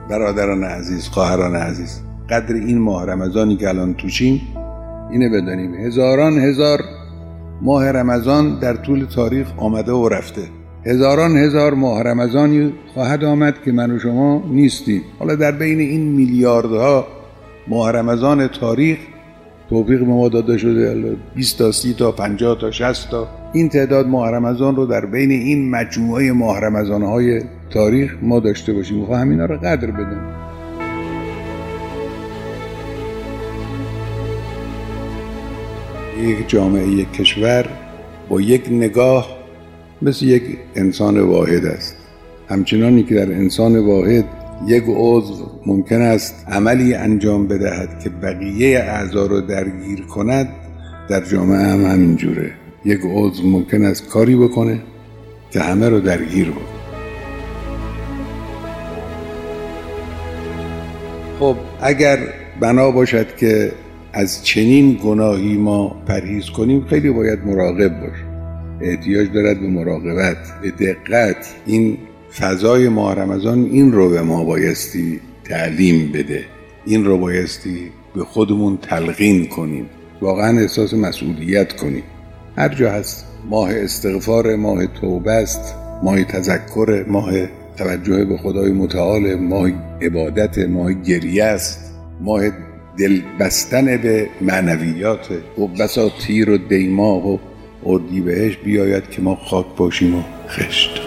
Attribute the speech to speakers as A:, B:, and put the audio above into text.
A: برادران عزیز، خواهران عزیز، قدر این ماه رمضانی که الان توشیم اینه بدانیم. هزاران هزار ماه رمضان در طول تاریخ آمده و رفته. هزاران هزار ماه رمضانی خواهد آمد که من و شما نیستیم. حالا در بین این میلیاردها ماه رمضان تاریخ توفیق به ما داده شده 20 تا 30 تا 50 تا 60 تا این تعداد ماه رمضان رو در بین این مجموعه ماه رمضان‌های تاریخ ما داشته باشیم. میخوام همینا رو قدر بدیم. یک جامعه، یک کشور با یک نگاه مثل یک انسان واحد است. همچنانی که در انسان واحد یک عضو ممکن است عملی انجام بدهد که بقیه اعضا رو درگیر کند، در جامعه هم همینجوره. یک عضو ممکن است کاری بکنه که همه رو درگیر بکنه. خب اگر بنا باشد که از چنین گناهی ما پرهیز کنیم، خیلی باید مراقب باشیم. احتیاج دارد به مراقبت، به دقت. این فضای ماه رمضان این رو به ما بایستی تعلیم بده، این رو بایستی به خودمون تلقین کنیم، واقعا احساس مسئولیت کنیم. هر جا هست ماه استغفار، ماه توبه است، ماه تذکر، ماه توجه به خدای متعال، ماه عبادت، ماه گریه است، ماه دل بستن به معنویات. و بسا تیر و دیماه و اردیبهشت بیاید که ما خاک باشیم و خشت.